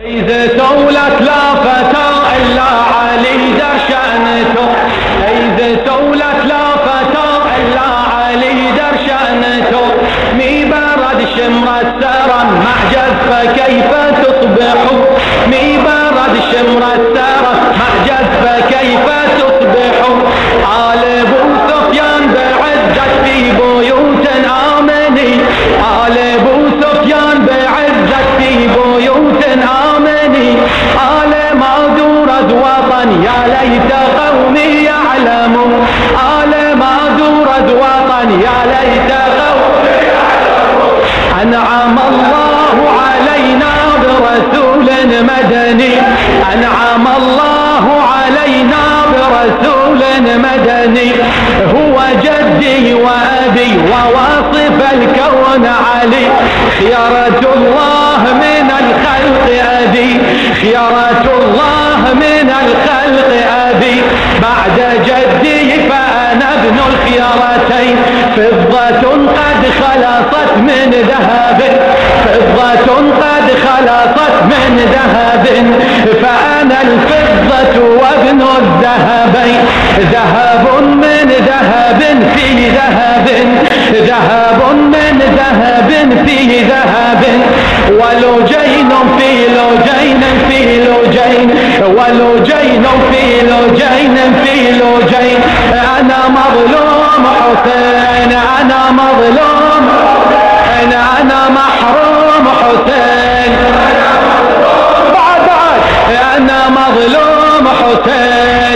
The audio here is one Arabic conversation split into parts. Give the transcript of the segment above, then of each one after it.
إذا سولت لا فتى إلا علي در شأنته، إذا سولت لا فتى إلا علي در شأنته، مي برد شمر السرى معجز فكيف تصبح، مي برد شمر السرى معجز فكيف تصبح. آل أبو سفيان بعزة في بيوت آمني، آل أبو سفيان بعزة في بيوت آمني، آل ما دورت وطن يا ليت قومي يعلمون، آل ما دورت وطن يا ليت قومي يعلمون. أنعم الله علينا برسول مدني، أنعم الله علينا برسول مدني، هو جدي وأبي وواصف الكون علي، خيرة الله من الخلق أبي، خيرة الله من الخلق أبي، بعد جدي فأنا ابن الخيرتين، فضة قد خلصت من ذهب، فضة قد خلصت من ذهب، فأنا الفضة وابن الذهبين، ذهب من ذهب في ذهب، ذهب من ذهب في ذهب، ولجين في لجين في لجين، ولجين في لجين في لجين. أنا مظلوم حسين، أنا مظلوم حسين، أنا محروم حسين، بعد أنا مظلوم حسين،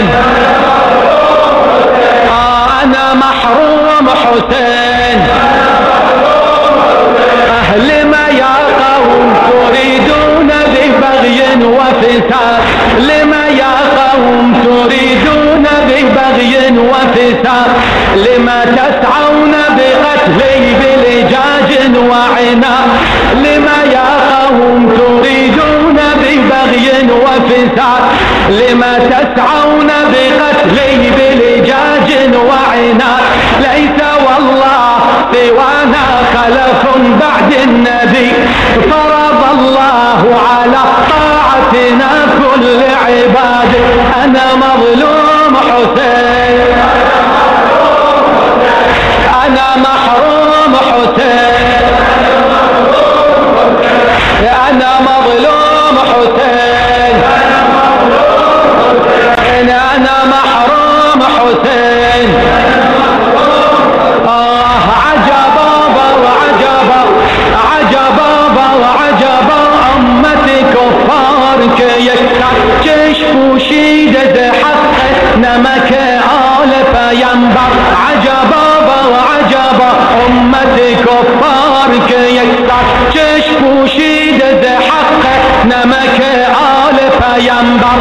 أنا محروم حسين. أهل ما يا قوم تريدون ببغي وفساد، لما يا قوم تريدون ببغي وفساد، لما تسعون بقتلي بلجاج وعناد، لما يا قوم تريدون ببغي وفساد، لما تسعون بقتلي بلجاج وعناد. ليس والله سوانا خلف بعد النبي، فرض الله على طاعتنا كل عباد. أنا مظلوم حسين، أنا محروم حسين، أنا مظلوم حسين، أنا محروم حسين. عجبا وعجبا، عجبا وعجبا، أمتي كفار كيكتر جيش بوشيد ذي حق نمك آل فينبر. عجبا وعجبا، أمتي كفار كيكتر جيش بوشيد ذي حق نمك آل فينبر.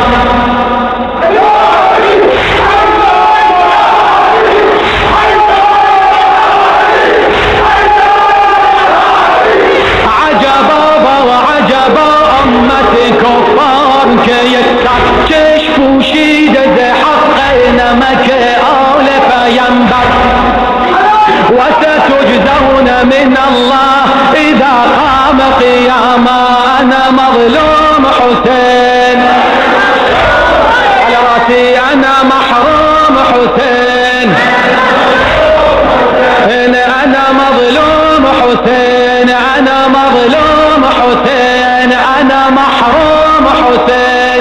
كفار كيكتر جيش بوشيد ذي حق نمك آل فينبر. وستجزون من الله إذا قام قياما. أنا مظلوم حسين، على راسي أنا محروم حسين، أنا مظلوم حسين، أنا مظلوم حسين، أنا محروم حسين.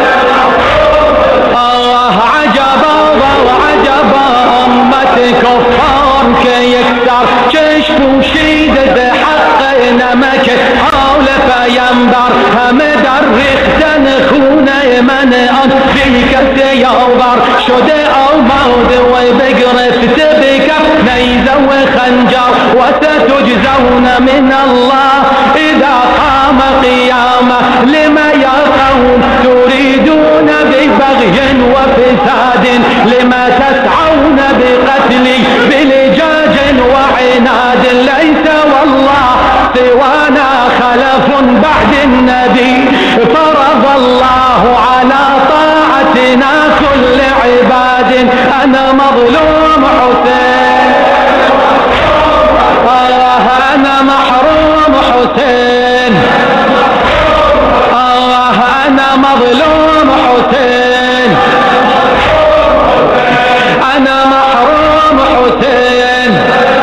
عجبا وعجبا، أمتي كفار كيكتر جيش بوشيد ذي حق نمك آل فينبر. هم درخ تنخونه من أن بيك سيوبر، شده أو موت وبقرفت بكف نيزة وخنجر. وستجزون من الله إذا قام قيامه. لما يا قوم تريدون ببغي وفساد، لما تسعون بقتلي بلجاج وعناد. ليس والله سوانا خلف بعد النبي، فرض الله على طاعتنا كل عباد. أنا مظلوم حسين، أنا محروم حسين، مظلوم حسين، أنا محروم حسين.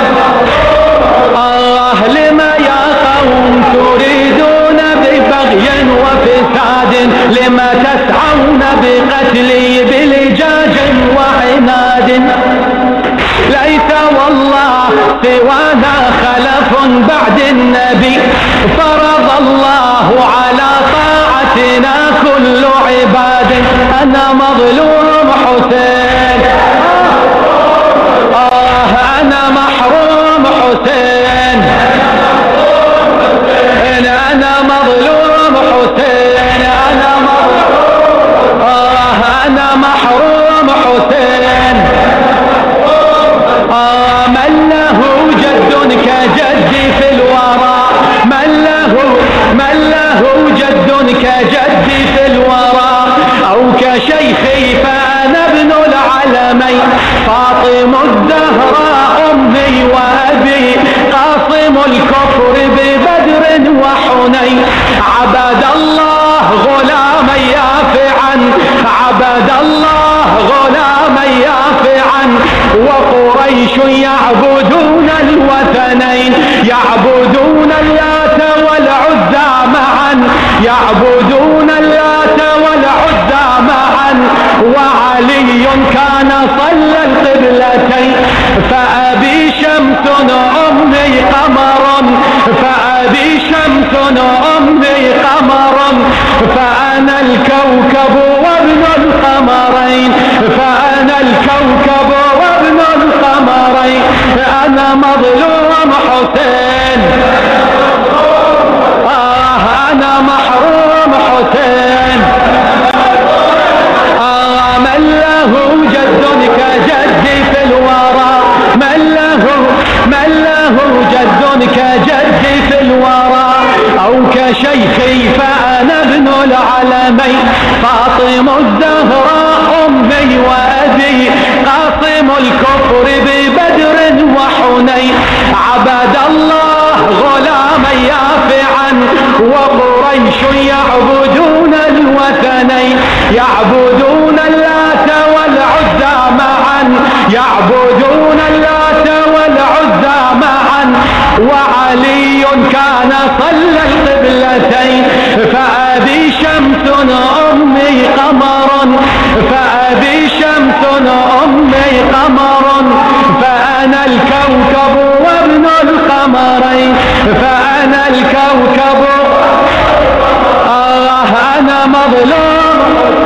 لما يا قوم تريدون ببغي وفساد، لما تسعون بقتلي بلجاج وعناد، ليس والله سوانا خلف بعد النبي، فرض الله على طاعتنا كل عباد. أنا مظلوم حسين، أنا محروم حسين، أنا مظلوم حسين، أنا محروم حسين. من له جد كجدي في الورى، من له جد كجدي في الورى، أو كشيخي فأنا ابن العالمين، فاطم الزهراء أمي وأبي، قاصم الكفر ببدر وحنين، عبد الله غلاما يافعا، عبد الله غلاما يافعا، وقريش يعبدون الوثنين، يعبدون اللات والعزى معا، يعبدون اللات والعزى معا، وعلي كان صلى القبلتين، فأبي شمس أمي قمر، فأبي شمس أمي قمر، فأنا الكوكب وابن القمرين، فأنا الكوكب وابن القمرين. أنا مظلوم حسين، أنا محروم حسين. من له جد كجدي في الورى، من له جد كجدي في الورى، أو كشيخي فأنا ابن العالمين، فاطم الزهراء أمي وأبي، قاصم الكفر ببدر وحنين، عبد الله غلاما يافعا، وقريش يعبدون الوثنين، يعبدون اللات والعزى معا، يعبدون اللات والعزى معا، وعلي كان صلى القبلتين، فأبي شمس أمي قمر، فأبي شمس أمي قمر، فأنا الكوكب وابن القمرين، فأنا الكوكب. أنا مظلوم،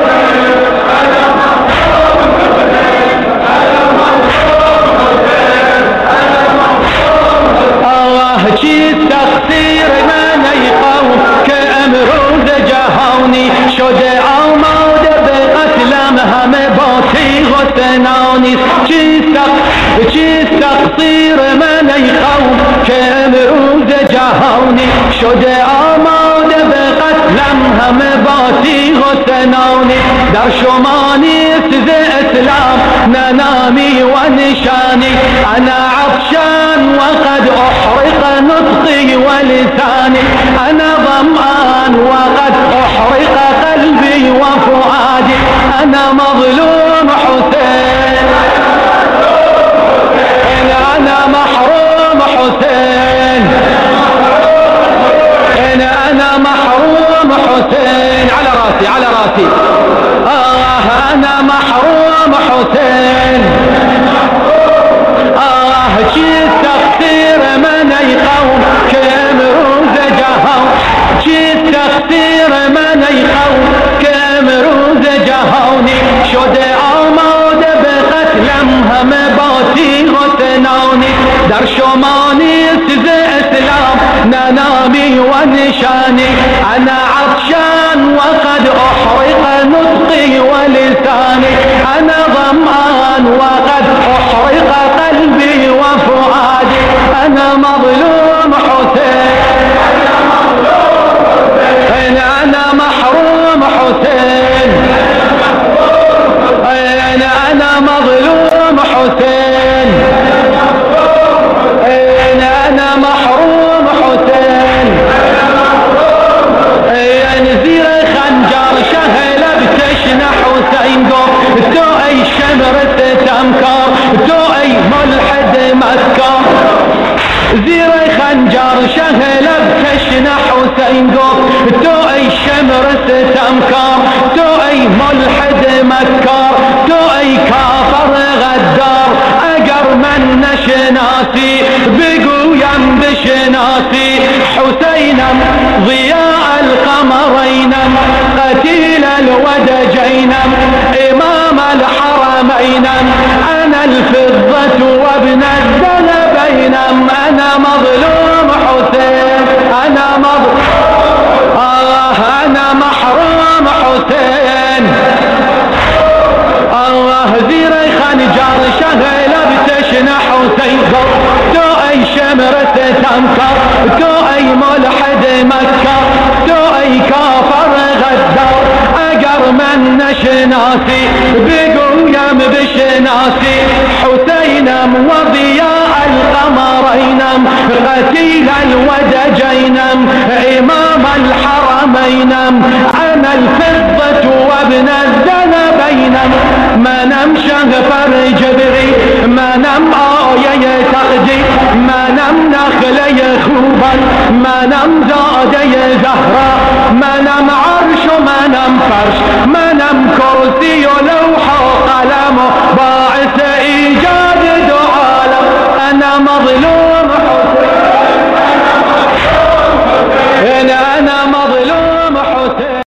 جيت تقصير من يقوم كأمروز جهوني، شجاع ومود بقتلمها مباتي غثناني، جيت تقصير من يقوم كأمروز جهوني، شجاع ومود بقتلمها مباتي غثناني، در شماني سذي اسلام ننامي ونشاني، أنا عطشان وقد أحرق نطقي ولساني، أنا ظمآن وقد أحرق قلبي وفؤادي. أنا مظلوم حسين، أنا محروم حسين، أنا محروم حسين، على راسي على راسي. أنا محروم حسين، جيت تقصير من يقوم كأمروز جهون، جيت تقصير من يقوم كأمروز جهوني، شجاع ومود بقتلمها مباتي غثناني، در شماني سذي اسلام ننامي ونشاني، أنا عطشان وقد أحرق نطقي ولساني، أنا ظمآن وقد أحرق قلبي وفؤادي. أنا مظلوم حسين، أنا محروم حسين، أنا مظلوم حسين، أنا محروم حسين. نزير خنجر شهر حسين قف تو اي شمر ستمكار تو اي ملحد مكار تو اي كافر غدار اقر من نشناسي بقويم بشناسي حسينا ضياء القمرين قتيل الودجين امام الحرمين انا الفضة وابن الذنبين انا مظلوم حسين انا انا محروم حسين الله زيري خنجر شغل بتشنع حسين تو اي شمرة تنكر تو اي ملحد مكر تو اي كافر غدار اقر من نشناسي بقويم بشناسي حسينا وضياء القمرين قتيل الودجين امام الحرمين انا الفضة وابن الذنبين ما نم شغفر جبري ما نم آية تقدي ما نم نخلي خوبا ما نم زادي زهرا ما نم عرش ما نم فرش ما نم كرسي لوح